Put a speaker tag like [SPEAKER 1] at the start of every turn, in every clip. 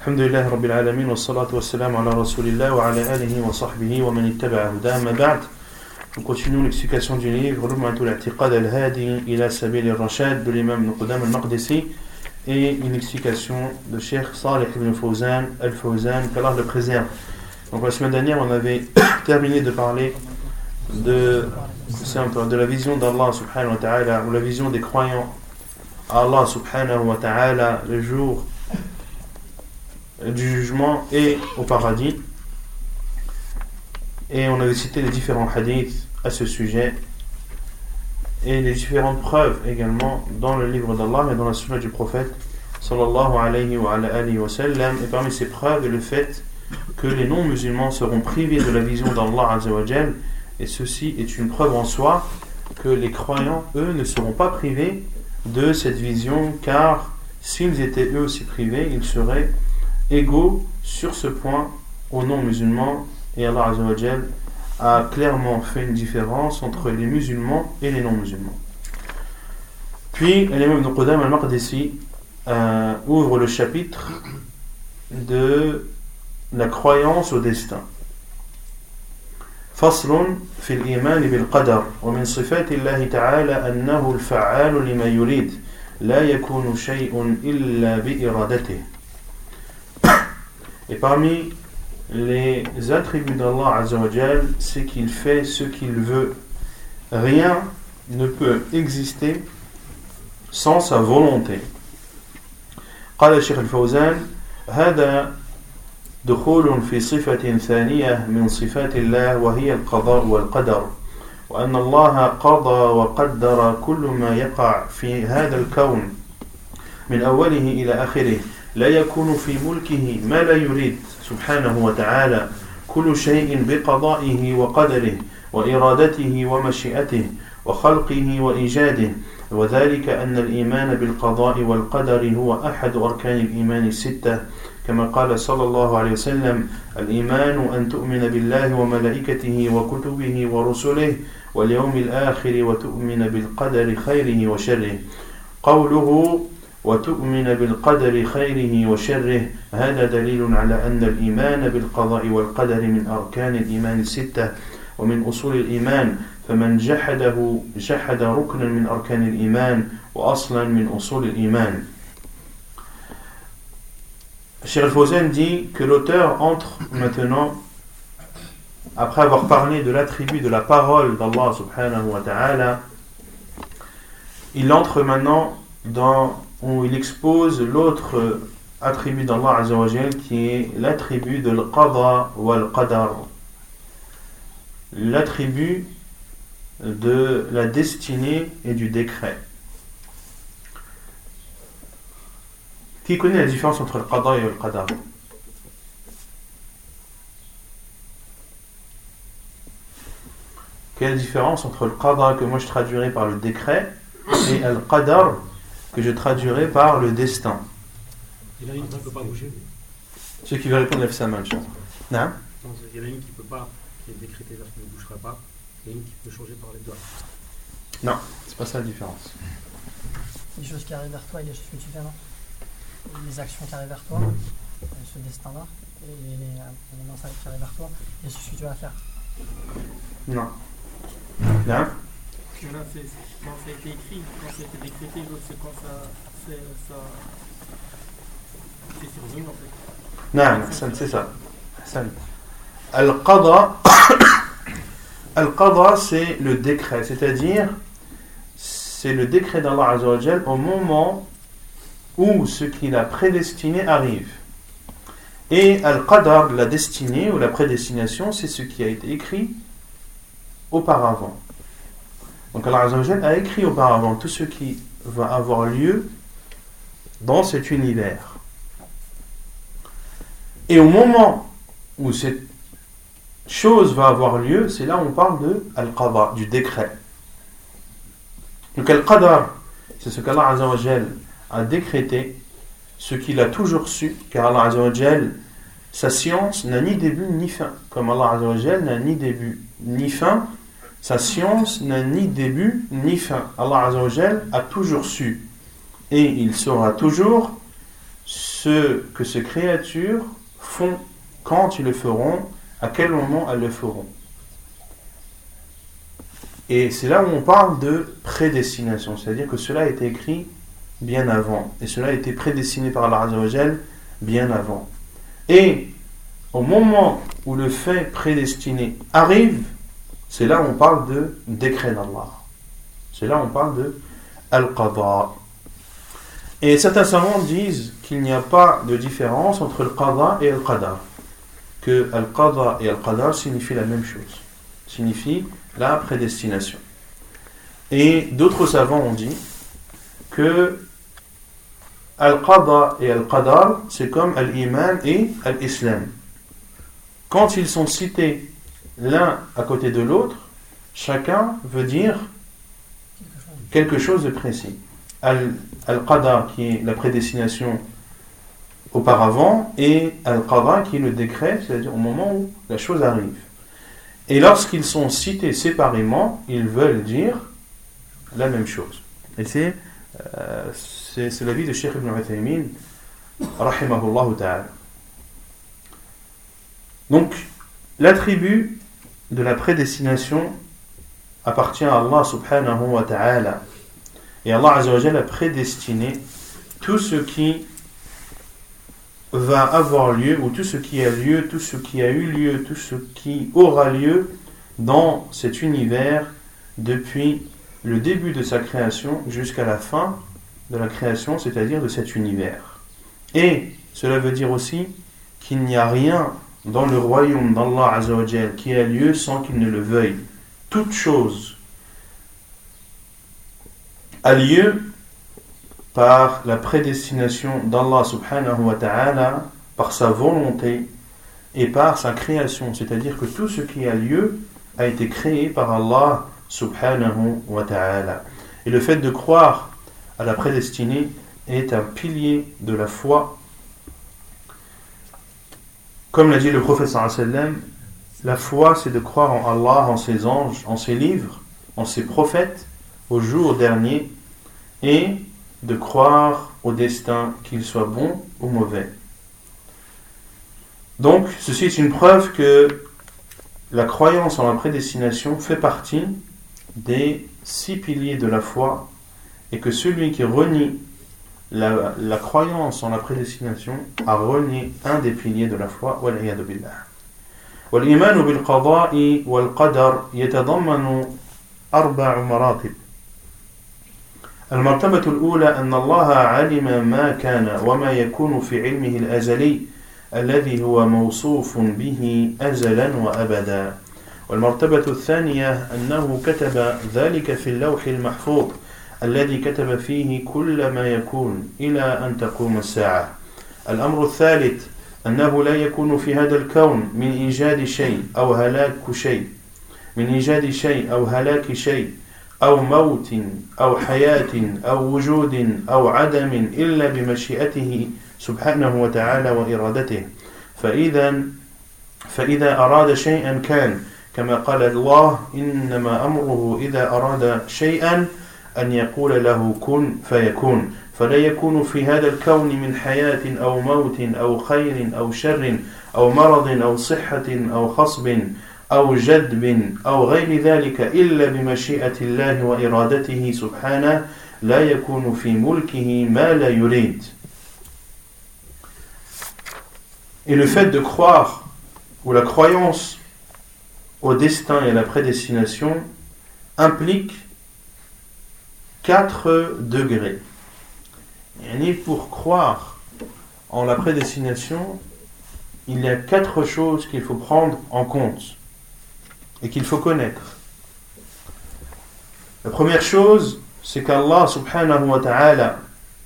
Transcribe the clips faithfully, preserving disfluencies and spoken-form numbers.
[SPEAKER 1] Alhamdulillah Rabbil Alamin wa salatu wa salam ala Rasulillah wa ala alihi wa sahbihi wa man ittaba'a huda amma ba'd. Nous continuons l'explication du livre Lum'atul I'tiqad al-Hadi ila Sabil al-Rashad de l'imam Ibn Qudam al-Maqdisi et une explication de Cheikh Salih ibn Fawzan al-Fawzan, qu'Allah le préserve. Donc la semaine dernière on avait terminé de parler de, de la vision d'Allah subhanahu wa ta'ala, ou la vision des croyants à Allah subhanahu wa ta'ala le jour du jugement et au paradis, et on avait cité les différents hadiths à ce sujet et les différentes preuves également dans le livre d'Allah et dans la sunna du prophète sallallahu alayhi wa alayhi wa sallam. Et parmi ces preuves est le fait que les non-musulmans seront privés de la vision d'Allah azza wa jal, et ceci est une preuve en soi que les croyants eux ne seront pas privés de cette vision, car s'ils étaient eux aussi privés, ils seraient égaux sur ce point aux non-musulmans, et Allah Azza wa Jal a clairement fait une différence entre les musulmans et les non-musulmans. Puis l'imam Ibn Qudam al-Maqdisi euh, ouvre le chapitre de la croyance au destin. فصل في الإيمان بالقدر ومن صفات الله تعالى أنه الفعال لما يريد لا يكون شيء إلا بإرادته. Et parmi les attributs d'Allah Azza wa Jal, c'est qu'il fait ce qu'il veut. Rien ne peut exister sans sa volonté. قال الشيخ الفوزان هذا دخول في صفة ثانية من صفات الله وهي القضاء والقدر، وأن الله قضى وقدر كل ما يقع في هذا الكون من أوله إلى آخره، لا يكون في ملكه ما لا يريد سبحانه وتعالى، كل شيء بقضائه وقدره وإرادته ومشيئته وخلقه وإيجاده، وذلك أن الإيمان بالقضاء والقدر هو أحد أركان الإيمان الستة، كما قال صلى الله عليه وسلم: الإيمان أن تؤمن بالله وملائكته وكتبه ورسله واليوم الآخر وتؤمن بالقدر خيره وشره. قوله وتؤمن بالقدر خيره وشره هذا دليل على أن الإيمان بالقضاء والقدر من أركان الإيمان الستة ومن أصول الإيمان، فمن جحده جحد ركنا من أركان الإيمان وأصلا من أصول الإيمان. Cheikh Al-Fawzan dit que l'auteur entre maintenant, après avoir parlé de l'attribut de la parole d'Allah subhanahu wa ta'ala, il entre maintenant dans, où il expose l'autre attribut d'Allah azza wa jal, qui est l'attribut de l'qada wal qadar, l'attribut de la destinée et du décret. Qui connaît la différence entre le qada et le qadar? Quelle est la différence entre le qada que moi je traduirai par le décret et le qadar que je traduirai par le destin?
[SPEAKER 2] Il y en a une qui ne peut pas bouger.
[SPEAKER 1] Ceux qui veulent répondre, lève sa main. Non?
[SPEAKER 2] Il y en a une qui ne peut pas, qui est décrétée là, qui ne bougera pas. Il y en a une qui peut changer par les doigts.
[SPEAKER 1] Non, c'est pas ça la différence.
[SPEAKER 3] Les choses qui arrivent vers toi et les choses que tu fais, non? Les actions qui arrivent vers toi, ce destin-là, et les, les, les mensages qui arrivent vers toi, et ce que tu vas faire.
[SPEAKER 1] Non. Là?
[SPEAKER 4] Parce que là, c'est quand ça a été écrit, quand ça a été décrété, l'autre c'est quand ça, c'est, ça, c'est survenu en fait.
[SPEAKER 1] Non, c'est ça. Al-Qadra, Al-Qadra, c'est le décret, c'est-à-dire c'est le décret d'Allah Azza wa Jal au moment où ce qu'il a prédestiné arrive. Et Al-Qadar, la destinée ou la prédestination, c'est ce qui a été écrit auparavant. Donc Allah Azza wa Jal a écrit auparavant tout ce qui va avoir lieu dans cet univers. Et au moment où cette chose va avoir lieu, c'est là où on parle de Al-Qadar, du décret. Donc Al-Qadar, c'est ce qu'Allah Azza wa Jal a décrété, ce qu'il a toujours su, car Allah Azza wa Jal, sa science n'a ni début ni fin. Comme Allah Azza wa Jal n'a ni début ni fin, sa science n'a ni début ni fin. Allah Azza wa Jal a toujours su, et il saura toujours ce que ces créatures font, quand ils le feront, à quel moment elles le feront. Et c'est là où on parle de prédestination, c'est-à-dire que cela a été écrit bien avant, et cela a été prédestiné par Allah Azza wa Jal bien avant. Et au moment où le fait prédestiné arrive, c'est là où on parle de décret d'Allah. C'est là où on parle de Al-Qadha. Et certains savants disent qu'il n'y a pas de différence entre le Qadha et Al-Qadar. Que Al-Qadha et Al-Qadar signifient la même chose. Signifient la prédestination. Et d'autres savants ont dit que Al-Qadha et Al-Qadar, c'est comme Al-Iman et Al-Islam. Quand ils sont cités l'un à côté de l'autre, chacun veut dire quelque chose de précis. Al- Al-Qadar qui est la prédestination auparavant, et Al-Qadar qui est le décret, c'est-à-dire au moment où la chose arrive. Et lorsqu'ils sont cités séparément, ils veulent dire la même chose. Et c'est, euh, c'est, c'est l'avis de Cheikh Ibn Uthaymin, rahimahullah ta'ala. Donc, l'attribut de la prédestination appartient à Allah subhanahu wa ta'ala. Et Allah Azza wa Jalla a prédestiné tout ce qui va avoir lieu, ou tout ce qui a lieu, tout ce qui a eu lieu, tout ce qui aura lieu dans cet univers depuis le début de sa création jusqu'à la fin de la création, c'est-à-dire de cet univers. Et cela veut dire aussi qu'il n'y a rien dans le royaume d'Allah Azza wa Jalla qui a lieu sans qu'il ne le veuille. Toute chose a lieu par la prédestination d'Allah subhanahu wa ta'ala, par sa volonté et par sa création. C'est-à-dire que tout ce qui a lieu a été créé par Allah subhanahu wa ta'ala. Et le fait de croire à la prédestinée est un pilier de la foi. Comme l'a dit le prophète sallallahu alayhi wa sallam, la foi c'est de croire en Allah, en ses anges, en ses livres, en ses prophètes, au jour dernier, et de croire au destin, qu'il soit bon ou mauvais. Donc, ceci est une preuve que la croyance en la prédestination fait partie des six piliers de la foi, et que celui qui renie la, la croyance en la prédestination a renié un des piliers de la foi. Wal-iyadu billah. Wal-imanu bil-qada'i wal-qadar yatadammanu arba'a maratib. المرتبة الأولى أن الله علم ما كان وما يكون في علمه الأزلي الذي هو موصوف به أزلا وأبدا. والمرتبة الثانية أنه كتب ذلك في اللوح المحفوظ الذي كتب فيه كل ما يكون إلى أن تقوم الساعة. الأمر الثالث أنه لا يكون في هذا الكون من إيجاد شيء أو هلاك شيء من إيجاد شيء أو هلاك شيء أو موت أو حياة أو وجود أو عدم إلا بمشيئته سبحانه وتعالى وإرادته. فإذا فإذا أراد شيئا كان كما قال الله إنما أمره إذا أراد شيئا أن يقول له كن فيكون. فلا يكون في هذا الكون من حياة أو موت أو خير أو شر أو مرض أو صحة أو خصب أو جدب أو غير ذلك إلا بمشيئة الله وإرادته سبحانه لا يكون في ملكه ما لا يريد. Et le fait de croire, ou la croyance au destin et à la prédestination, implique quatre degrés. Et pour croire en la prédestination, il y a quatre choses qu'il faut prendre en compte et qu'il faut connaître. La première chose, c'est qu'Allah subhanahu wa ta'ala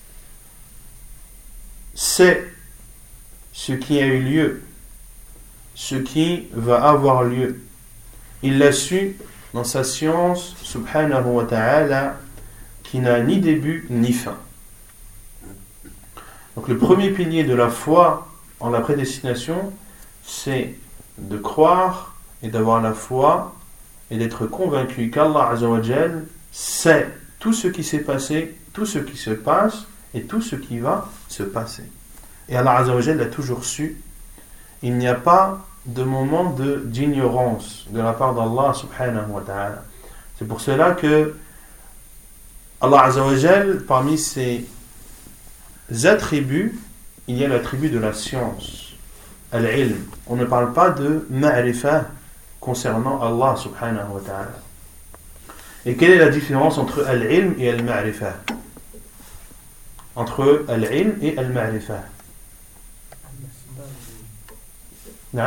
[SPEAKER 1] sait ce qui a eu lieu, ce qui va avoir lieu. Il l'a su dans sa science subhanahu wa ta'ala qui n'a ni début ni fin. Donc le premier pilier de la foi en la prédestination, c'est de croire et d'avoir la foi et d'être convaincu qu'Allah Azza wa Jal sait tout ce qui s'est passé, tout ce qui se passe et tout ce qui va se passer. Et Allah Azza wa Jalla l'a toujours su. Il n'y a pas de moment de, d'ignorance de la part d'Allah subhanahu wa ta'ala. C'est pour cela que Allah Azza wa Jalla, parmi ses attributs, il y a l'attribut de la science, al-ilm. On ne parle pas de ma'rifa concernant Allah subhanahu wa ta'ala. Et quelle est la différence entre al-ilm et al-ma'rifa? Entre al-ilm et al-ma'rifa. Non?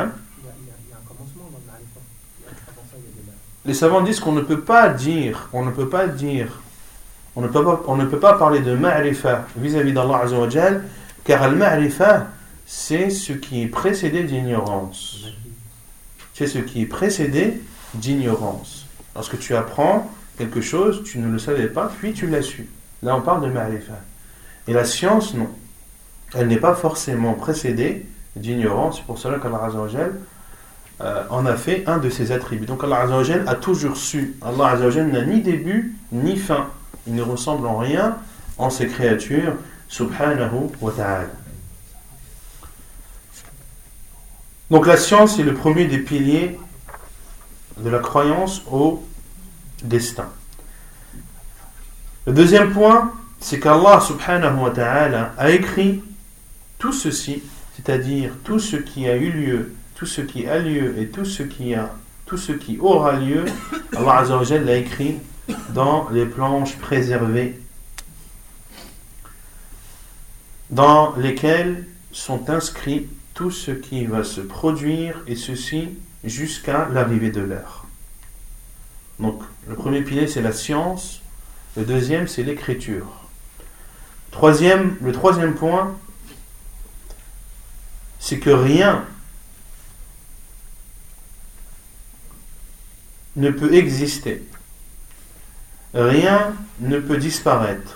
[SPEAKER 1] Les savants disent qu'on ne peut pas dire, on ne peut pas dire, on ne peut pas, on ne peut pas parler de ma'rifa vis-à-vis d'Allah Azza wa Jal, car al-ma'rifa, c'est ce qui est précédé d'ignorance. C'est ce qui est précédé d'ignorance. Lorsque tu apprends quelque chose, tu ne le savais pas, puis tu l'as su. Là, on parle de ma'rifa. Et la science, non. Elle n'est pas forcément précédée d'ignorance. C'est pour cela qu'Allah Azza wa Jal euh, en a fait un de ses attributs. Donc Allah Azza wa Jal a toujours su. Allah Azza wa Jal n'a ni début, ni fin. Il ne ressemble en rien en ses créatures. Subhanahu wa ta'ala. Donc la science est le premier des piliers de la croyance au destin. Le deuxième point, c'est qu'Allah subhanahu wa ta'ala a écrit tout ceci, c'est-à-dire tout ce qui a eu lieu, tout ce qui a lieu et tout ce qui a, tout ce qui aura lieu. Allah Azza wa Jalla l'a écrit dans les planches préservées, dans lesquelles sont inscrits tout ce qui va se produire, et ceci jusqu'à l'arrivée de l'heure. Donc le premier pilier, c'est la science. Le deuxième, c'est l'écriture. Troisième, le troisième point, c'est que rien ne peut exister. Rien ne peut disparaître.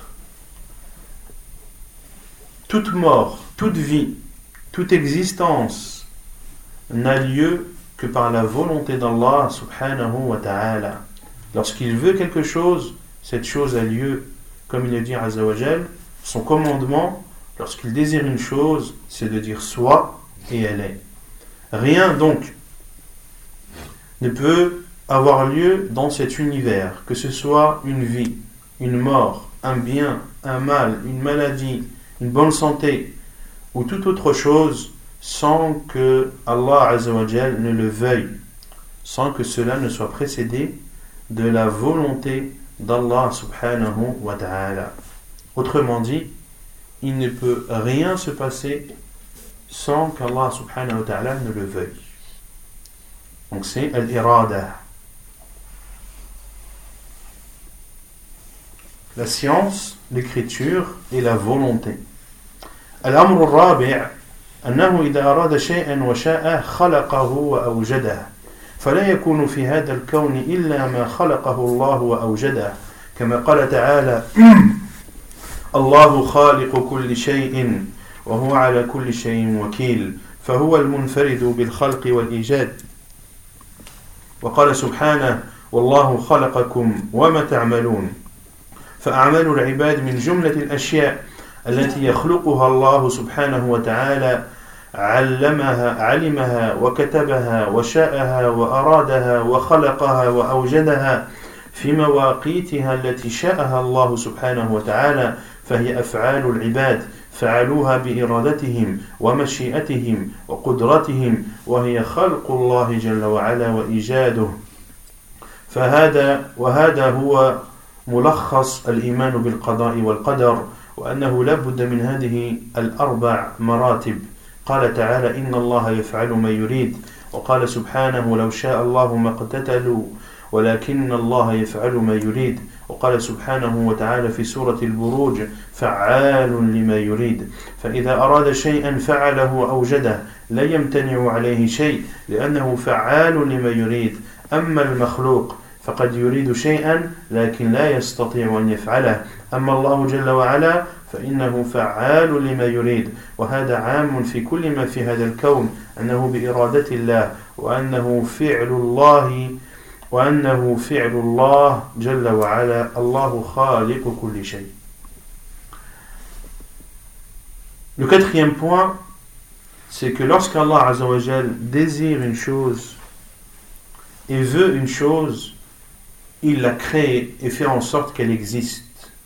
[SPEAKER 1] Toute mort, toute vie, toute existence n'a lieu que par la volonté d'Allah subhanahu wa ta'ala. Lorsqu'il veut quelque chose, cette chose a lieu, comme il le dit Azza wa Jal. Son commandement, lorsqu'il désire une chose, c'est de dire soit, et elle est. Rien donc ne peut avoir lieu dans cet univers, que ce soit une vie, une mort, un bien, un mal, une maladie, une bonne santé, ou toute autre chose, sans que Allah Azza wa Jal ne le veuille, sans que cela ne soit précédé de la volonté d'Allah subhanahu wa ta'ala. Autrement dit, il ne peut rien se passer sans qu'Allah subhanahu wa ta'ala ne le veuille. Donc c'est al-irada. La science, l'écriture et la volonté. الأمر الرابع أنه إذا أراد شيئا وشاءه خلقه وأوجده فلا يكون في هذا الكون إلا ما خلقه الله وأوجده كما قال تعالى الله خالق كل شيء وهو على كل شيء وكيل فهو المنفرد بالخلق والإيجاد وقال سبحانه والله خلقكم وما تعملون فأعمال العباد من جملة الأشياء التي يخلقها الله سبحانه وتعالى علمها علمها وكتبها وشاءها وأرادها وخلقها وأوجدها في مواقيتها التي شاءها الله سبحانه وتعالى فهي أفعال العباد فعلوها بإرادتهم ومشيئتهم وقدرتهم وهي خلق الله جل وعلا وإيجاده فهذا وهذا هو ملخص الإيمان بالقضاء والقدر وأنه لا بد من هذه الأربع مراتب قال تعالى إن الله يفعل ما يريد وقال سبحانه لو شاء الله ما اقتتلوا ولكن الله يفعل ما يريد وقال سبحانه وتعالى في سورة البروج فعال لما يريد فإذا أراد شيئا فعله وأوجده لا يمتنع عليه شيء لأنه فعال لما يريد أما المخلوق فقد يريد شيئا لكن لا يستطيع أن يفعله أما الله جل وعلا فإنه فعال لما يريد وهذا عام في كل ما في هذا الكون أنه بإرادة الله وأنه فعل الله وأنه فعل الله جل وعلا الله خالق كل شيء. Le quatrième point, c'est que lorsqu'Allah Azza wa Jal désire une chose et veut une chose, il la crée et fait en sorte qu'elle existe.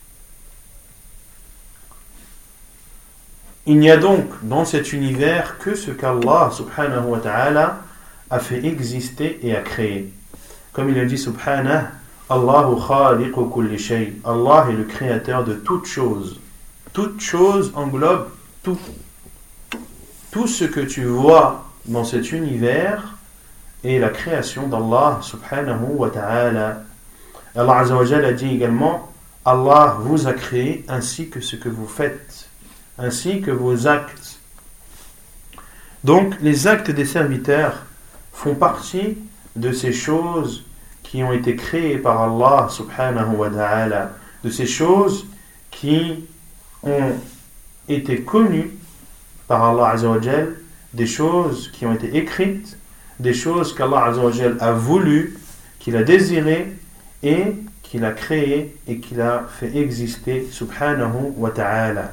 [SPEAKER 1] Il n'y a donc dans cet univers que ce qu'Allah subhanahu wa ta'ala a fait exister et a créé. Comme il a dit subhanahu, Allahu khaliqu kulli shay. Allah est le créateur de toutes choses. Toute chose englobe tout. Tout ce que tu vois dans cet univers est la création d'Allah subhanahu wa ta'ala. Allah Azza wa Jalla a dit également, Allah vous a créé ainsi que ce que vous faites, ainsi que vos actes. Donc les actes des serviteurs font partie de ces choses qui ont été créées par Allah subhanahu wa ta'ala, de ces choses qui ont été connues par Allah Azza wa Jal, des choses qui ont été écrites, des choses qu'Allah Azza wa Jal a voulu, qu'il a désiré et qu'il a créé et qu'il a fait exister subhanahu wa ta'ala.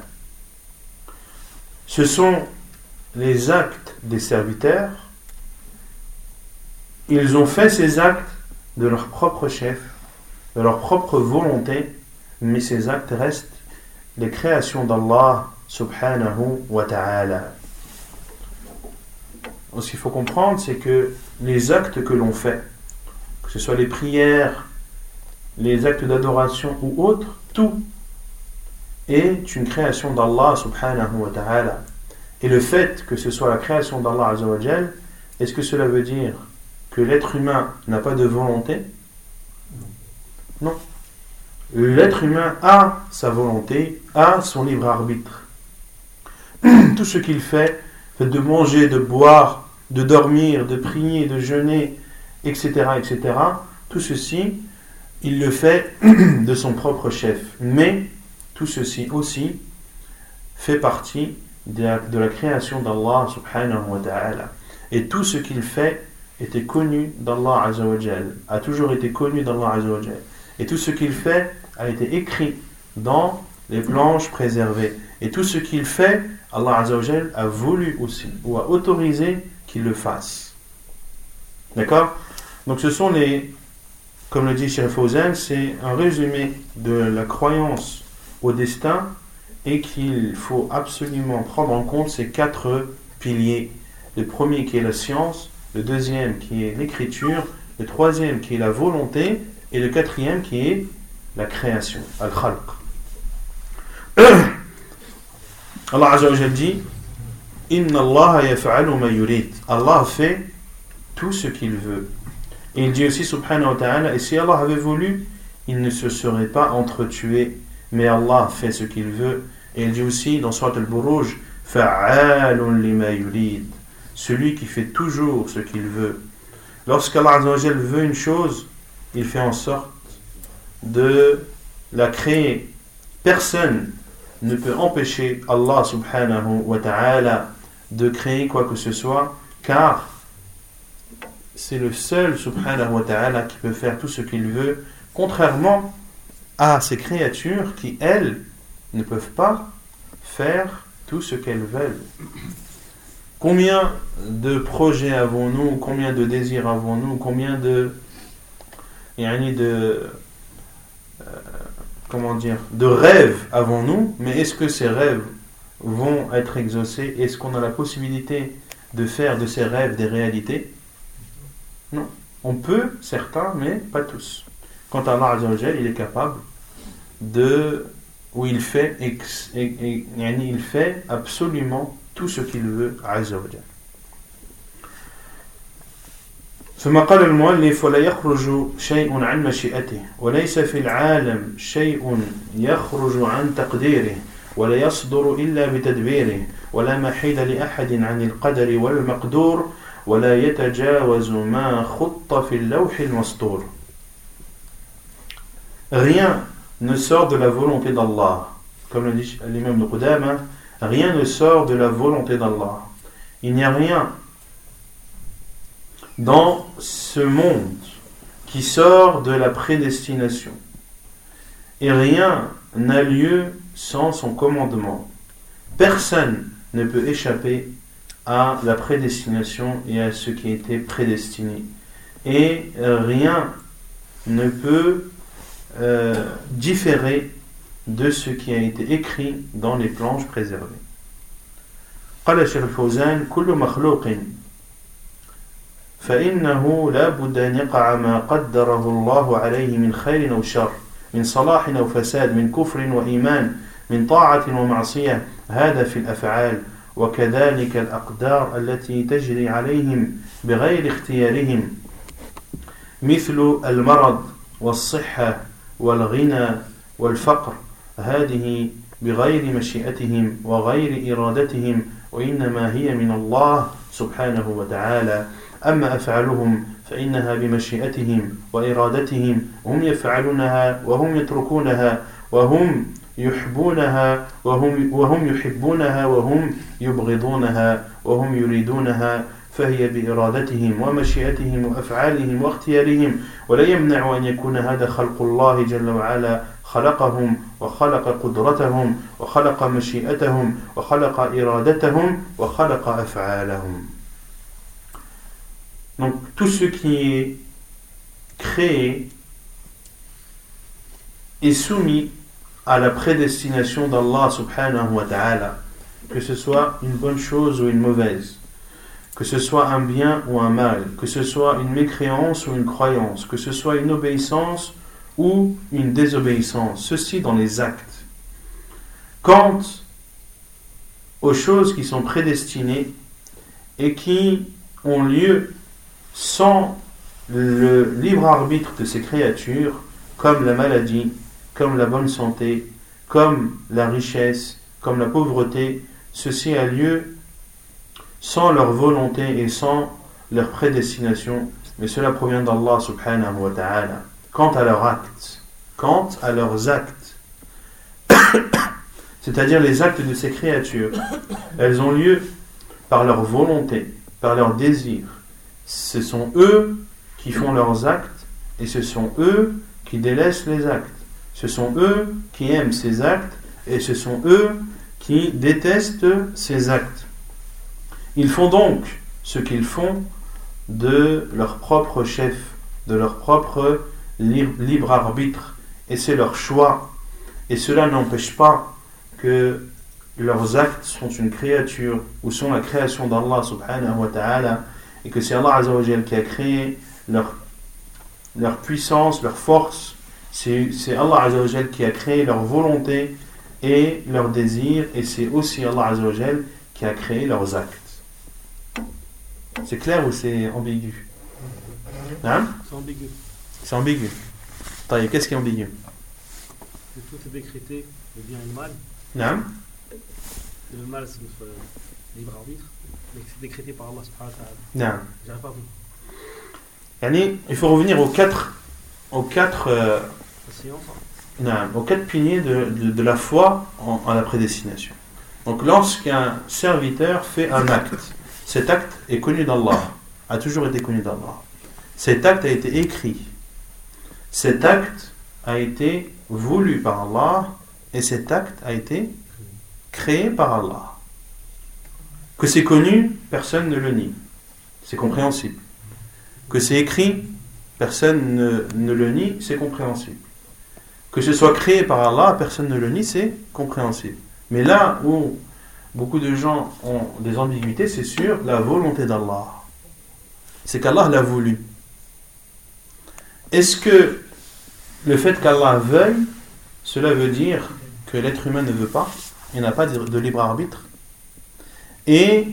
[SPEAKER 1] Ce sont les actes des serviteurs. Ils ont fait ces actes de leur propre chef, de leur propre volonté, mais ces actes restent les créations d'Allah subhanahu wa ta'ala. Ce qu'il faut comprendre, c'est que les actes que l'on fait, que ce soit les prières, les actes d'adoration ou autres, tout est une création d'Allah subhanahu wa ta'ala. Et le fait que ce soit la création d'Allah azza wa jal, est-ce que cela veut dire que l'être humain n'a pas de volonté? Non. L'être humain a sa volonté, a son libre arbitre. Tout ce qu'il fait, fait de manger, de boire, de dormir, de prier, de jeûner, et cetera, et cetera, tout ceci, il le fait de son propre chef. Mais tout ceci aussi fait partie de la, de la création d'Allah subhanahu wa ta'ala. Et tout ce qu'il fait était connu d'Allah azza wa jal, a toujours été connu d'Allah azza wa jal. Et tout ce qu'il fait a été écrit dans les planches préservées. Et tout ce qu'il fait, Allah azza wa jal a voulu aussi, ou a autorisé qu'il le fasse. D'accord? Donc ce sont les, comme le dit Cheikh Fawzan, c'est un résumé de la croyance au destin et qu'il faut absolument prendre en compte ces quatre piliers. Le premier qui est la science, le deuxième qui est l'écriture, le troisième qui est la volonté et le quatrième qui est la création, al-khalq. Allah Azza wa Jalla dit Inna Allah yaf'alu ma yurid. Allah fait tout ce qu'il veut. Et il dit aussi subhanahu wa ta'ala, et si Allah avait voulu, il ne se serait pas entretué, mais Allah fait ce qu'il veut. Et il dit aussi dans Surat al-Buruj, fa'alun lima yurid, celui qui fait toujours ce qu'il veut. Lorsqu'Allah Azza wa Jalla veut une chose, il fait en sorte de la créer. Personne ne peut empêcher Allah subhanahu wa ta'ala de créer quoi que ce soit, car c'est le seul subhanahu wa ta'ala qui peut faire tout ce qu'il veut, contrairement à ces créatures qui, elles, ne peuvent pas faire tout ce qu'elles veulent. Combien de projets avons-nous, combien de désirs avons-nous, combien de, yani de euh, comment dire, de rêves avons-nous, mais est-ce que ces rêves vont être exaucés? Est-ce qu'on a la possibilité de faire de ces rêves des réalités? Non. On peut, certains, mais pas tous. Quant à Allah Azza wa Jalla, il est capable de, ou il fait, ex, et, et, yani il fait absolument tout ce qu'il veut, Azza wa Jalla. ثم قال المؤلف ولا يخرج شيء عن مشيئته وليس في العالم شيء يخرج عن تقديره ولا يصدر إلا بتدبيره ولا محيد لأحد عن القدر والمقدور ولا يتجاوز ما خط في اللوح المسطور. Rien ne sort de la volonté d'Allah. Comme le dit l'imam Ibn Qudama, rien ne sort de la volonté d'Allah. Il n'y a rien dans ce monde qui sort de la prédestination. Et rien n'a lieu sans son commandement. personne ne peut échapper à la prédestination et à ce qui a été prédestiné. Et euh, rien ne peut euh, différer de ce qui a été écrit dans les planches préservées. قال الشيخ الفوزان كل مخلوق فإنه لا بد أن يقع ما قدره الله عليه من خير أو شر من صلاح أو فساد من كفر وإيمان من طاعة ومعصية هذا في الأفعال وكذلك الأقدار التي تجري عليهم بغير اختيارهم مثل المرض والصحة والغنى والفقر هذه بغير مشيئتهم وغير إرادتهم وإنما هي من الله سبحانه وتعالى أما أفعالهم فإنها بمشيئتهم وإرادتهم هم يفعلونها وهم يتركونها وهم يحبونها وهم وهم يحبونها وهم يبغضونها وهم يريدونها فهي بإرادتهم ومشيئتهم وأفعالهم واختيارهم ولا يمنع أن يكون هذا خلق الله جل وعلا خلقهم وخلق قدرتهم وخلق مشيئتهم وخلق إرادتهم وخلق أفعالهم. Donc tout ce qui est créé est soumis à la prédestination d'Allah subhanahu wa ta'ala, que ce soit une bonne chose ou une mauvaise, que ce soit un bien ou un mal, que ce soit une mécréance ou une croyance, que ce soit une obéissance ou une désobéissance, ceci dans les actes. Quant aux choses qui sont prédestinées et qui ont lieu sans le libre arbitre de ces créatures, comme la maladie, comme la bonne santé, comme la richesse, comme la pauvreté, ceci a lieu sans leur volonté et sans leur prédestination, mais cela provient d'Allah subhanahu wa ta'ala. Quant à leurs actes, quant à leurs actes, c'est-à-dire les actes de ces créatures, elles ont lieu par leur volonté, par leur désir. Ce sont eux qui font leurs actes et ce sont eux qui délaissent les actes. Ce sont eux qui aiment ces actes et ce sont eux qui détestent ces actes. Ils font donc ce qu'ils font de leur propre chef, de leur propre libre arbitre, et c'est leur choix. Et cela n'empêche pas que leurs actes sont une créature ou sont la création d'Allah subhanahu wa ta'ala, et que c'est Allah azza wa jal qui a créé leur, leur puissance, leur force. C'est, c'est Allah azza wa jal qui a créé leur volonté et leur désir, et c'est aussi Allah azza wa jal qui a créé leurs actes. C'est clair ou c'est ambigu? Hein?
[SPEAKER 2] C'est ambigu.
[SPEAKER 1] C'est ambigu. Attends, qu'est-ce qui est ambigu?
[SPEAKER 2] Que tout est décrété, le bien et le mal.
[SPEAKER 1] Non?
[SPEAKER 2] Le mal, c'est notre libre arbitre, mais c'est décrété par Allah subhanahu wa ta'ala.
[SPEAKER 1] Non.
[SPEAKER 2] J'arrive pas à vous.
[SPEAKER 1] Yani, il faut revenir aux quatre, aux quatre, euh, non, aux quatre piliers de, de, de la foi en, en la prédestination. Donc, lorsqu'un serviteur fait un acte, cet acte est connu d'Allah, a toujours été connu d'Allah. Cet acte a été écrit. Cet acte a été voulu par Allah et cet acte a été créé par Allah. Que c'est connu, personne ne le nie. C'est compréhensible. Que c'est écrit, personne ne, ne le nie, c'est compréhensible. Que ce soit créé par Allah, personne ne le nie, c'est compréhensible. Mais là où beaucoup de gens ont des ambiguïtés, c'est sur la volonté d'Allah. C'est qu'Allah l'a voulu. Est-ce que le fait qu'Allah veuille, cela veut dire que l'être humain ne veut pas, il n'a pas de libre arbitre? Et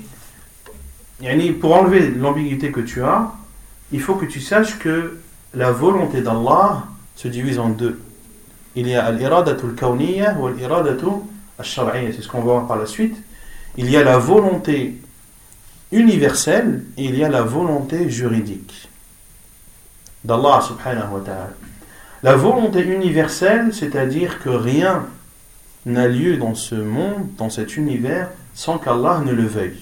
[SPEAKER 1] pour enlever l'ambiguïté que tu as, il faut que tu saches que la volonté d'Allah se divise en deux. Il y a al-iradatu al-kawniyya ou al-iradatu al-shar'iyya, c'est ce qu'on va voir par la suite. Il y a la volonté universelle et il y a la volonté juridique d'Allah subhanahu wa ta'ala. La volonté universelle, c'est-à-dire que rien n'a lieu dans ce monde, dans cet univers, sans qu'Allah ne le veuille.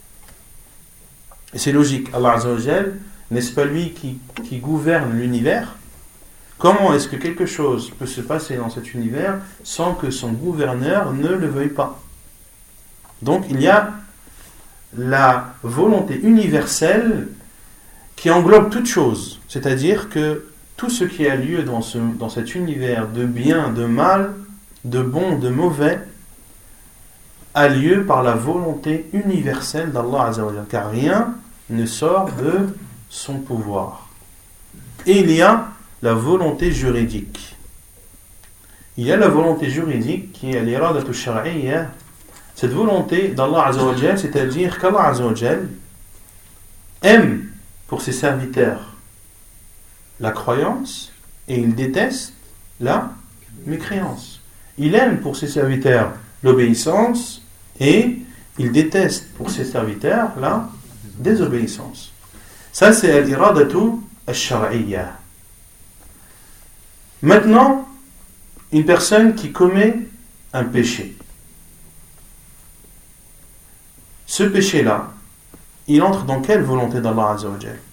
[SPEAKER 1] Et c'est logique, Allah azza wa jal, n'est-ce pas lui qui, qui gouverne l'univers? Comment est-ce que quelque chose peut se passer dans cet univers sans que son gouverneur ne le veuille pas? Donc il y a la volonté universelle qui englobe toute chose, c'est-à-dire que tout ce qui a lieu dans, ce, dans cet univers de bien, de mal, de bon, de mauvais, a lieu par la volonté universelle d'Allah Azza wa Jalla, car rien ne sort de son pouvoir. Et il y a la volonté juridique. Il y a la volonté juridique qui est l'iradatu shar'iyya. Cette volonté d'Allah Azza wa Jalla, c'est-à-dire qu'Allah Azza wa Jalla aime pour ses serviteurs la croyance et il déteste la mécréance. Il aime pour ses serviteurs l'obéissance et il déteste pour ses serviteurs la désobéissance. Ça, c'est l'iradatu al-shar'iyya. Maintenant, une personne qui commet un péché. Ce péché-là, il entre dans quelle volonté d'Allah Azza wa Jalla?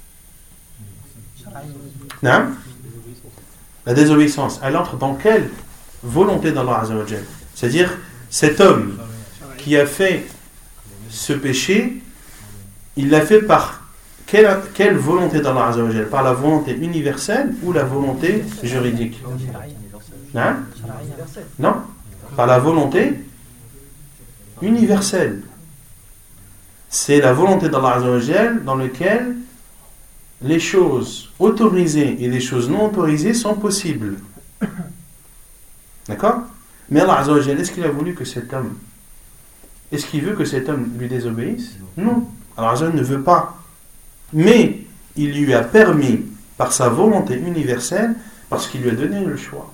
[SPEAKER 1] Non? La désobéissance, elle entre dans quelle volonté d'Allah Azza wa Jalla? C'est-à-dire, cet homme qui a fait ce péché, il l'a fait par quelle, quelle volonté d'Allah Azza wa Jalla? Par la volonté universelle ou la volonté juridique? Non? Non, par la volonté universelle. C'est la volonté d'Allah Azza wa Jalla dans laquelle les choses autorisées et les choses non autorisées sont possibles. D'accord? Mais Allah Azza wa Jalla, est-ce qu'il a voulu que cet homme, est-ce qu'il veut que cet homme lui désobéisse? Non. Allah Azza wa Jalla ne veut pas. Mais il lui a permis, par sa volonté universelle, parce qu'il lui a donné le choix.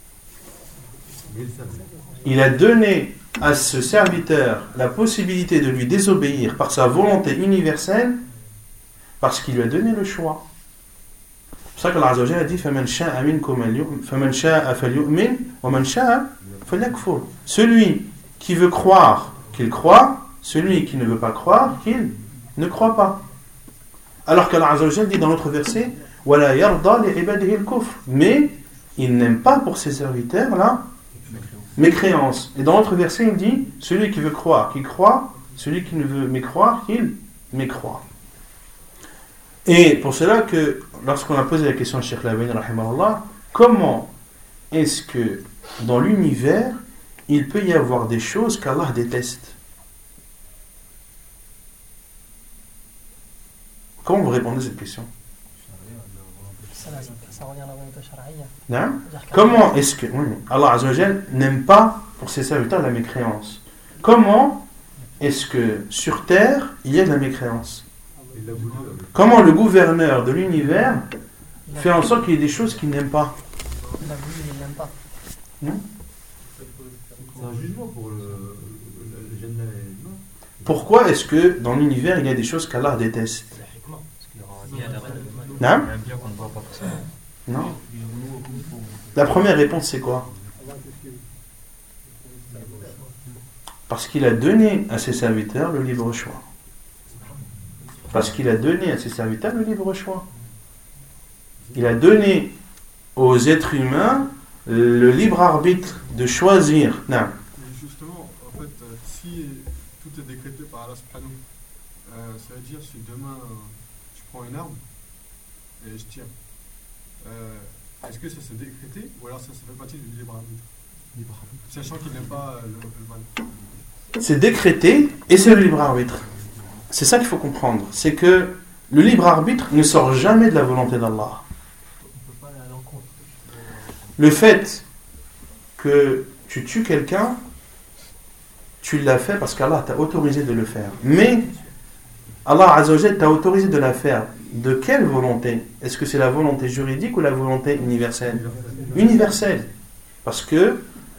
[SPEAKER 1] Il a donné à ce serviteur la possibilité de lui désobéir par sa volonté universelle, parce qu'il lui a donné le choix. C'est pour ça qu'Allah Azza wa Jalla a dit فَمَنْ شَاءَ مِنْكُمْ فَمَنْ شَاءَ فَلْيُؤْمِنْ وَمَنْ شَاءَ فَلْيَكْفُرْ. Celui qui veut croire, qu'il croit. Celui qui ne veut pas croire, qu'il ne croit pas. Alors qu'Allah Azza wa Jalla dit dans l'autre verset وَلَا يَرْضَى لِعِبَادِهِ الْكُفْرِ. Mais il n'aime pas pour ses serviteurs la mécréance. Et dans l'autre verset, il dit celui qui veut croire, qu'il croit. Celui qui ne veut mécroire, qu'il mécroit. Et pour cela que, lorsqu'on a posé la question à Cheikh Labani, rahimahullah, comment est-ce que dans l'univers, il peut y avoir des choses qu'Allah déteste? Comment vous répondez à cette question?
[SPEAKER 3] Ça, ça revient à la volonté shar'iyya.
[SPEAKER 1] Non? Comment est-ce que oui, Allah Azza wa Jalla n'aime pas pour ses serviteurs la mécréance? Comment est-ce que sur terre, il y a de la mécréance? Comment le gouverneur de l'univers fait en sorte qu'il y ait des choses qu'il n'aime pas?
[SPEAKER 3] Il a voulu, il n'aime pas.
[SPEAKER 1] Non?
[SPEAKER 5] C'est un jugement pour le, le, le Jannah et non.
[SPEAKER 1] Pourquoi est-ce que dans l'univers il y a des choses qu'Allah déteste? Non? Non. La première réponse c'est quoi? Parce qu'il a donné à ses serviteurs le libre choix. Parce qu'il a donné à ses serviteurs le libre choix. Il a donné aux êtres humains le libre arbitre de choisir. Non.
[SPEAKER 6] Justement, en fait, si tout est décrété par Allah subhanahu, euh, ça veut dire si demain je prends une arme et je tire, euh, est-ce que ça s'est décrété ou alors ça, ça fait partie du libre arbitre? Libre arbitre. Sachant qu'il n'aime pas le, le mal.
[SPEAKER 1] C'est décrété et c'est le libre arbitre. C'est ça qu'il faut comprendre. C'est que le libre arbitre ne sort jamais de la volonté d'Allah. Le fait que tu tues quelqu'un, tu l'as fait parce qu'Allah t'a autorisé de le faire. Mais Allah Azza wa Jalla t'a autorisé de la faire. De quelle volonté? Est-ce que c'est la volonté juridique ou la volonté universelle? Universelle. Parce que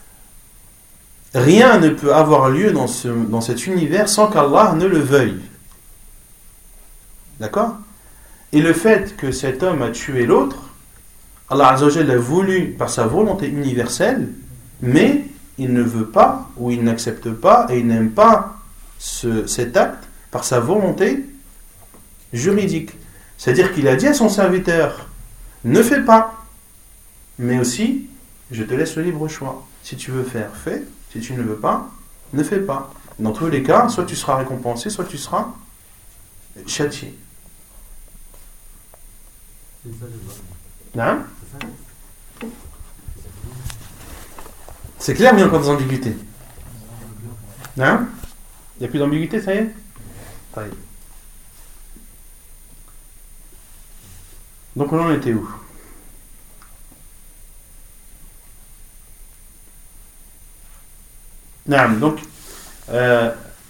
[SPEAKER 1] rien ne peut avoir lieu dans, ce, dans cet univers sans qu'Allah ne le veuille. D'accord? Et le fait que cet homme a tué l'autre, Allah Azza wa Jalla a voulu par sa volonté universelle, mais il ne veut pas, ou il n'accepte pas, et il n'aime pas ce, cet acte par sa volonté juridique. C'est-à-dire qu'il a dit à son serviteur, ne fais pas, mais aussi, je te laisse le libre choix. Si tu veux faire, fais. Si tu ne veux pas, ne fais pas. Dans tous les cas, soit tu seras récompensé, soit tu seras châtié.
[SPEAKER 5] C'est ça, je vois.
[SPEAKER 1] Non?
[SPEAKER 5] C'est ça.
[SPEAKER 1] C'est clair, mais il y a encore des ambiguïtés. Non? Il n'y a plus d'ambiguïté, ça y est? Ça y est. Donc on en était où? Non, donc, euh,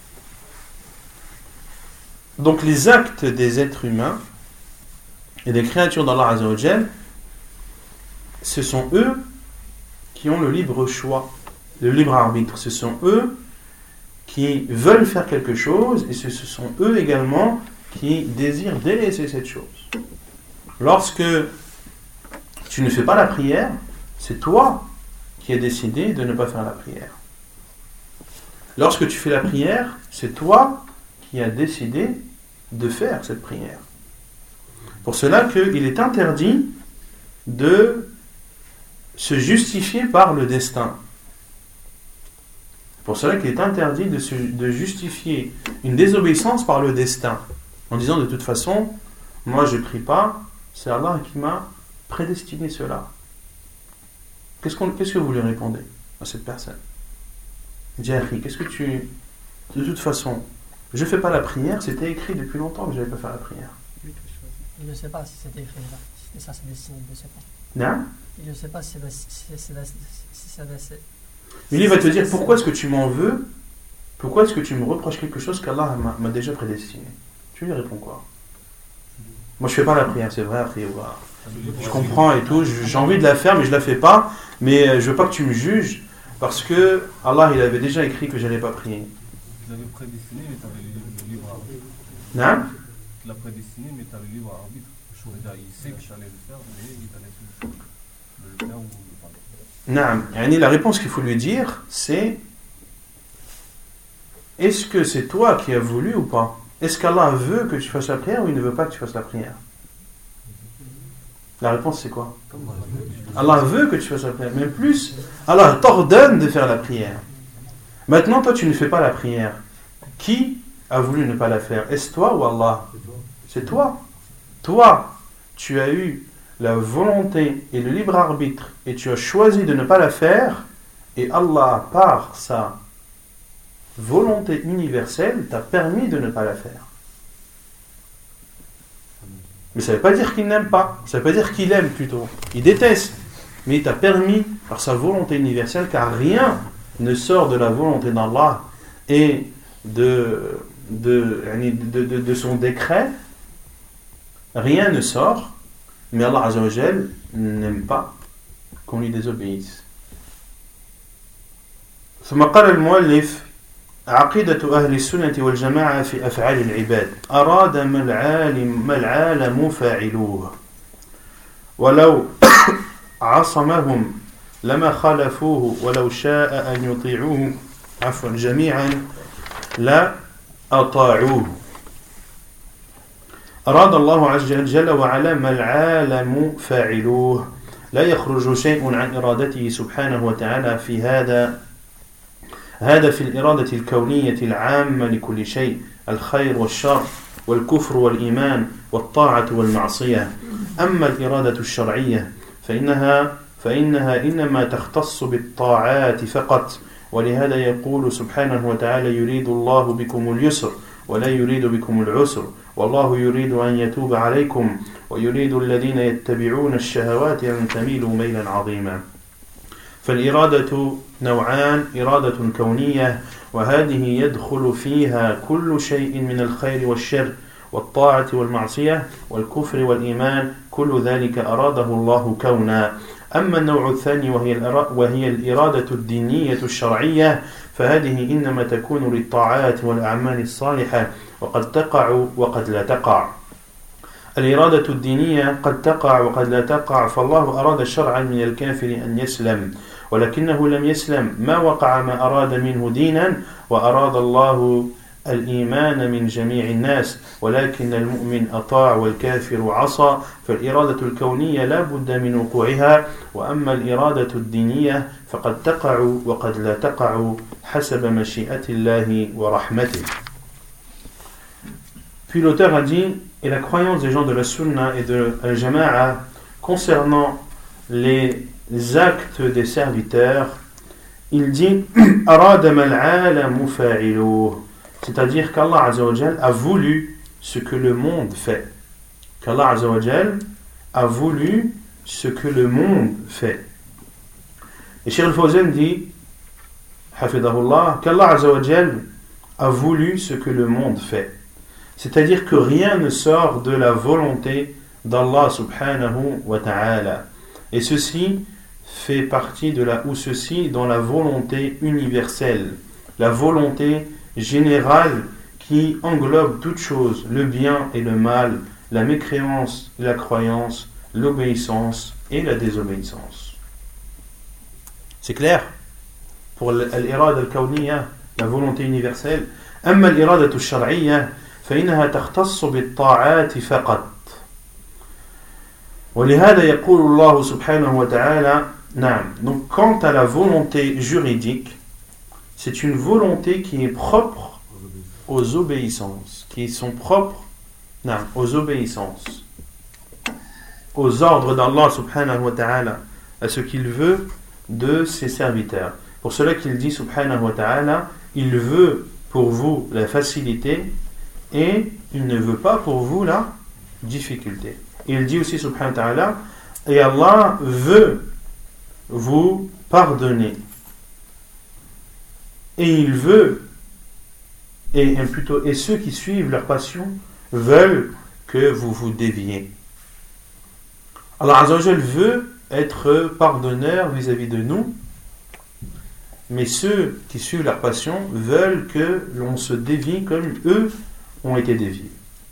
[SPEAKER 1] donc les actes des êtres humains et des créatures d'Allah Azza wa Jal, ce sont eux qui ont le libre choix, le libre arbitre. Ce sont eux qui veulent faire quelque chose et ce, ce sont eux également qui désirent délaisser cette chose. Lorsque tu ne fais pas la prière, c'est toi qui as décidé de ne pas faire la prière. Lorsque tu fais la prière, c'est toi qui as décidé de faire cette prière. Pour cela qu'il est interdit de se justifier par le destin. Pour cela qu'il est interdit de, se, de justifier une désobéissance par le destin. En disant de toute façon, moi je ne prie pas, c'est Allah qui m'a prédestiné cela. Qu'est-ce, qu'on, qu'est-ce que vous lui répondez à cette personne? Diakhi, qu'est-ce que tu... De toute façon, je ne fais pas la prière, c'était écrit depuis longtemps que je n'allais pas faire la prière.
[SPEAKER 3] Il ne sait pas si c'était écrit là. Si ça c'est destiné, il ne sait pas.
[SPEAKER 1] Non?
[SPEAKER 3] Il ne sait pas si c'est c'est
[SPEAKER 1] Mais lui va te dire, pourquoi est-ce que tu m'en veux? Pourquoi est-ce que tu me reproches quelque chose qu'Allah m'a, m'a déjà prédestiné? Tu lui réponds quoi? Moi je fais pas la prière, c'est vrai, après voilà. Je comprends et tout, j'ai envie de la faire mais je la fais pas, mais je veux pas que tu me juges parce que Allah il avait déjà écrit que j'allais pas prier.
[SPEAKER 7] Tu l'avais prédestiné mais tu avais le libre arbitre.
[SPEAKER 1] Non?
[SPEAKER 7] Tu l'as prédestiné mais tu avais le libre arbitre. C'est-à-dire, il sait que tu allais le faire mais il t'a laissé le faire ou le faire.
[SPEAKER 1] Non, yani la réponse qu'il faut lui dire c'est: est-ce que c'est toi qui as voulu ou pas? Est-ce qu'Allah veut que tu fasses la prière ou il ne veut pas que tu fasses la prière? La réponse c'est quoi? Allah veut que tu fasses la prière. Mais plus, Allah t'ordonne de faire la prière. Maintenant, toi tu ne fais pas la prière. Qui a voulu ne pas la faire? Est-ce toi ou Allah? C'est toi. Toi, tu as eu la volonté et le libre arbitre et tu as choisi de ne pas la faire et Allah, par sa volonté universelle, t'a permis de ne pas la faire. Mais ça ne veut pas dire qu'il n'aime pas, ça ne veut pas dire qu'il aime plutôt, il déteste, mais il t'a permis par sa volonté universelle, car rien ne sort de la volonté d'Allah et de, de, de, de, de son décret, rien ne sort, mais Allah Azza wa Jal n'aime pas qu'on lui désobéisse. ثم قال المؤلف: عقيدة أهل السنة والجماعة في أفعال العباد أراد ما العالم ما العالم فاعلوه ولو عصمهم لما خالفوه ولو شاء أن يطيعوه عفوا جميعا لا أطاعوه. أراد الله عز وجل وعلا ما العالم فاعلوه لا يخرج شيء عن إرادته سبحانه وتعالى في هذا هذا في الإرادة الكونية العامة لكل شيء الخير والشر والكفر والإيمان والطاعة والمعصية. أما الإرادة الشرعية فإنها فإنها إنما تختص بالطاعات فقط ولهذا يقول سبحانه وتعالى: يريد الله بكم اليسر ولا يريد بكم العسر والله يريد أن يتوب عليكم ويريد الذين يتبعون الشهوات أن تميلوا ميلا عظيما. فالإرادة نوعان: إرادة كونية وهذه يدخل فيها كل شيء من الخير والشر والطاعة والمعصية والكفر والإيمان، كل ذلك أراده الله كونا. أما النوع الثاني وهي وهي الإرادة الدينية الشرعية فهذه إنما تكون للطاعات والأعمال الصالحة وقد تقع وقد لا تقع. الإرادة الدينية قد تقع وقد لا تقع، فالله أراد شرعا من الكافر أن يسلم ولكنه لم يسلم ما وقع ما أراد منه دينا وأراد الله الإيمان من جميع الناس ولكن المؤمن أطاع والكافر عصى فالإرادة الكونية لا بد من وقوعها وأما الإرادة الدينية فقد تقع وقد لا تقع حسب مشيئة الله ورحمته. Puis l'auteur a dit, et la croyance des gens de la Sunna et de Al-Jama'a concernant les actes des serviteurs, il dit arada mal'ala mufa'iluh, c'est-à-dire qu'Allah Azza wa Jal a voulu ce que le monde fait. Qu'Allah Azza wa Jal a voulu ce que le monde fait. Et Cheikh Al-Fawzan dit, hafidahullah, qu'Allah Azza wa Jal a voulu ce que le monde fait. C'est-à-dire que rien ne sort de la volonté d'Allah subhanahu wa ta'ala. Et ceci fait partie de la, ou ceci dans la volonté universelle, la volonté générale qui englobe toutes choses, le bien et le mal, la mécréance et la croyance, l'obéissance et la désobéissance. C'est clair? Pour l'irada al-kawniyya, la volonté universelle. أما الإرادة الشرعية فإنها تختص بالطاعات فقط. ولهذا يقول الله سبحانه وتعالى نعم. Donc quant à la volonté juridique, c'est une volonté qui est propre aux obéissances, qui sont propres non, aux obéissances, aux ordres d'Allah subhanahu wa ta'ala, à ce qu'il veut de ses serviteurs. Pour cela qu'il dit subhanahu wa ta'ala, il veut pour vous la facilité et il ne veut pas pour vous la difficulté. Il dit aussi subhanahu wa ta'ala, et Allah veut vous pardonner. Et il veut, et, et plutôt, et ceux qui suivent leur passion veulent que vous vous déviez. Allah Azza wa Jal veut être pardonneur vis-à-vis de nous, mais ceux qui suivent leur passion veulent que l'on se dévie comme eux ont été déviés.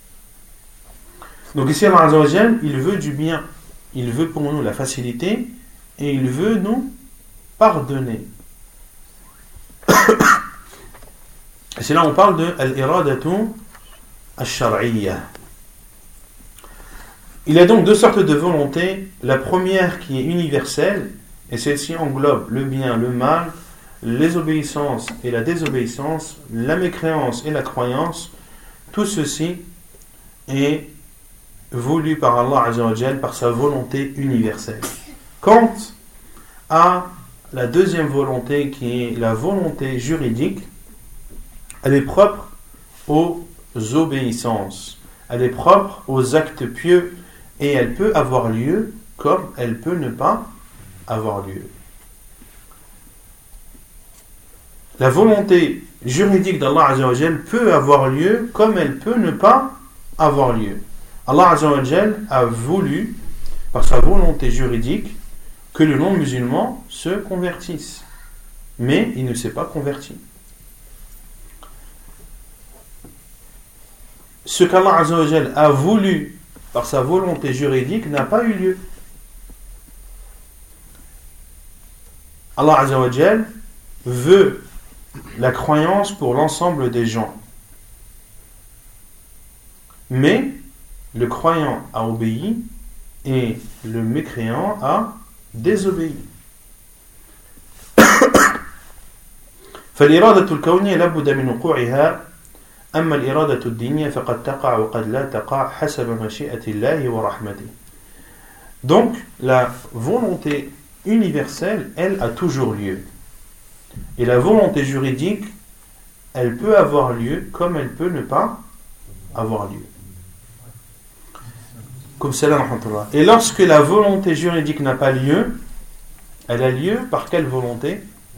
[SPEAKER 1] Donc ici Allah Azza wa Jal, il veut du bien, il veut pour nous la facilité et il veut nous pardonner. Et c'est là on parle de al-iradatu al-shar'iyya. Il y a donc deux sortes de volonté. La première qui est universelle, et celle-ci englobe le bien, le mal, les obéissances et la désobéissance, la mécréance et la croyance. Tout ceci est voulu par Allah Azza wa Jal, par sa volonté universelle. Quant à la deuxième volonté qui est la volonté juridique, elle est propre aux obéissances, elle est propre aux actes pieux et elle peut avoir lieu comme elle peut ne pas avoir lieu. La volonté juridique d'Allah Azza wa Jal peut avoir lieu comme elle peut ne pas avoir lieu. Allah Azza wa Jal a voulu, par sa volonté juridique, que le non-musulman se convertisse. Mais il ne s'est pas converti. Ce qu'Allah Azza wa Jal a voulu par sa volonté juridique n'a pas eu lieu. Allah Azza wa Jal veut la croyance pour l'ensemble des gens. Mais le croyant a obéi et le mécréant a désobéi. فالإرادة الكونية لابد من وقوعها أما الإرادة الدينية فقد تقع وقد لا تقع حسب مشيئة الله ورحمته. Donc la volonté universelle, elle a toujours lieu. Et la volonté juridique, elle peut avoir lieu comme elle peut ne pas avoir lieu. Comme cela, rahmatullah. Et lorsque la volonté juridique n'a pas lieu, elle a lieu par quelle volonté?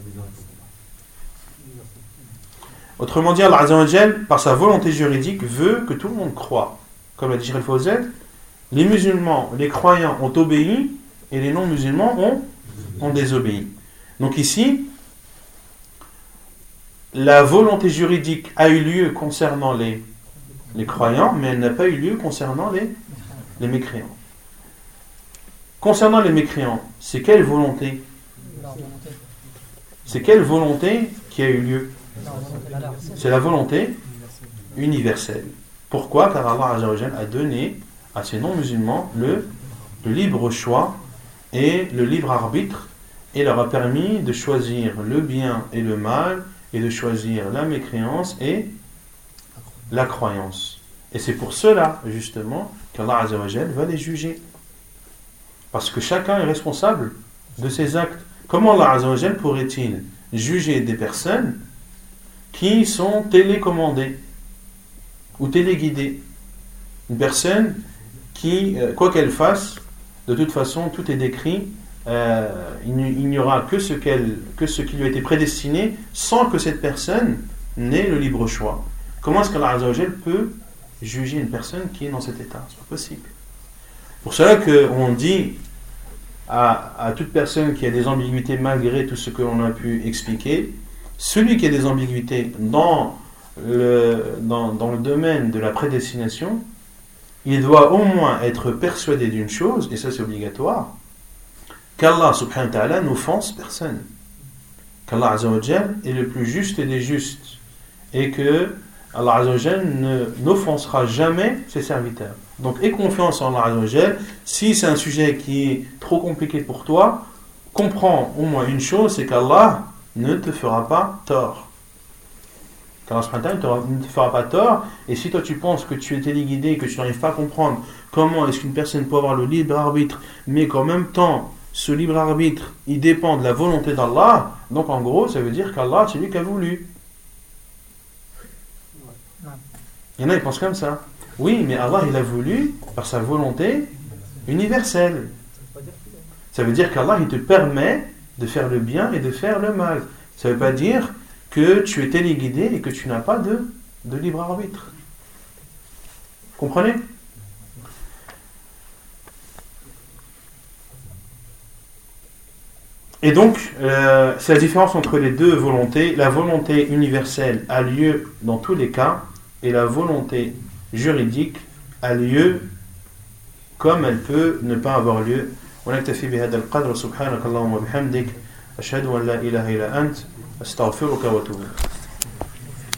[SPEAKER 1] Autrement dit, Allah Azza wa Jal, par sa volonté juridique, veut que tout le monde croie. Comme l'a dit Cheikh Al-Fawzan, les musulmans, les croyants ont obéi et les non-musulmans ont, ont désobéi. Donc ici, la volonté juridique a eu lieu concernant les, les croyants, mais elle n'a pas eu lieu concernant les, les mécréants. Concernant les mécréants, c'est quelle volonté? C'est quelle volonté qui a eu lieu? C'est la volonté universelle. Pourquoi? Car Allah Azza wa Jal a donné à ces non-musulmans le, le libre choix et le libre arbitre, et leur a permis de choisir le bien et le mal, et de choisir la mécréance et la croyance. Et c'est pour cela, justement, qu'Allah Azza wa Jal va les juger. Parce que chacun est responsable de ses actes. Comment Allah Azza wa Jal pourrait-il juger des personnes qui sont télécommandées ou téléguidées? Une personne qui, quoi qu'elle fasse, de toute façon, tout est décrit, euh, il n'y aura que ce, qu'elle, que ce qui lui a été prédestiné, sans que cette personne n'ait le libre choix. Comment est-ce qu'Allah Azza wa Jal peut juger une personne qui est dans cet état? C'est pas possible. Pour cela qu'on dit à, à toute personne qui a des ambiguïtés malgré tout ce que l'on a pu expliquer, celui qui a des ambiguïtés dans le, dans, dans le domaine de la prédestination, il doit au moins être persuadé d'une chose, et ça c'est obligatoire, qu'Allah subhanahu wa ta'ala n'offense personne, qu'Allah Azza wa Jal est le plus juste des justes, et que Allah Azza wa Jal ne, n'offensera jamais ses serviteurs. Donc aie confiance en Allah Azza wa Jal. Si c'est un sujet qui est trop compliqué pour toi, comprends au moins une chose, c'est qu'Allah ne te fera pas tort. Qu'Allah subhanahu wa ta'ala ne te fera pas tort, et si toi tu penses que tu es téléguidé et que tu n'arrives pas à comprendre comment est-ce qu'une personne peut avoir le libre arbitre, mais qu'en même temps ce libre arbitre il dépend de la volonté d'Allah, donc en gros ça veut dire qu'Allah c'est lui qui a voulu. Il y en a qui pensent comme ça. Oui, mais Allah il a voulu par sa volonté universelle. Ça veut dire qu'Allah il te permet de faire le bien et de faire le mal. Ça ne veut pas dire que tu es téléguidé et que tu n'as pas de, de libre arbitre. Vous comprenez? Et donc, euh, c'est la différence entre les deux volontés. La volonté universelle a lieu dans tous les cas, et la volonté juridique a lieu comme elle peut ne pas avoir lieu. ونكتفي بهذا القدر سبحانك اللهم وبحمدك أشهد أن لا إله إلا أنت أستغفرك وأتوب إليك.